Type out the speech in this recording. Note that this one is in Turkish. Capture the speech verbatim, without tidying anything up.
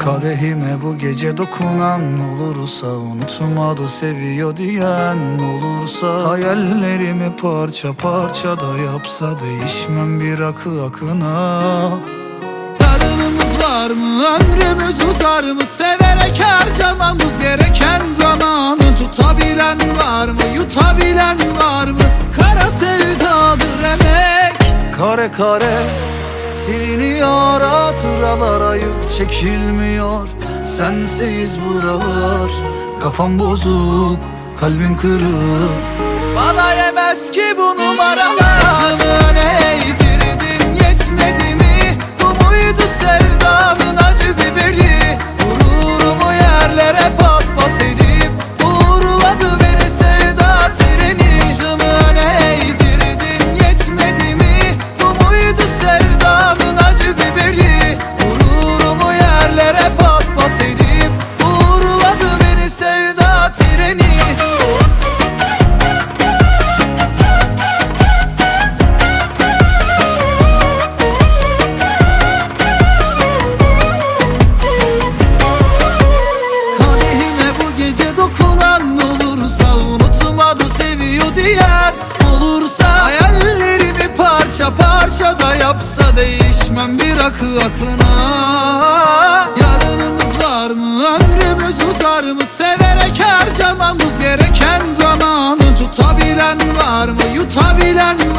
Kadehime bu gece dokunan olursa, unutmadı seviyor diyen olursa, hayallerimi parça parça da yapsa, değişmem bir akı akına. Yarınımız var mı, ömrümüz uzar mı, severek harcamamız gereken zamanı tutabilen var mı, yutabilen var mı? Kara sevdadır emek, kare kare siliniyor hatıralar, yük çekilmiyor sensiz buralar. Kafam bozuk, kalbim kırık, bana yemez ki bu numaralar. Başımı eğdirdin, yetmedi mi? Bu muydu sevdanın acı biberi? Gururumu yerlere paspas edip uğurladı beni sevda treni. Başımı eğdirdin, yetmedi mi? Bu muydu sevdanın acı biberi? Gururumu yerlere paspas edip uğurladı beni sevda treni. Parça parça da yapsa, değişmem bir akı akına. Yarınımız var mı, ömrümüz uzar mı, severek harcamamız gereken zamanı tutabilen var mı, yutabilen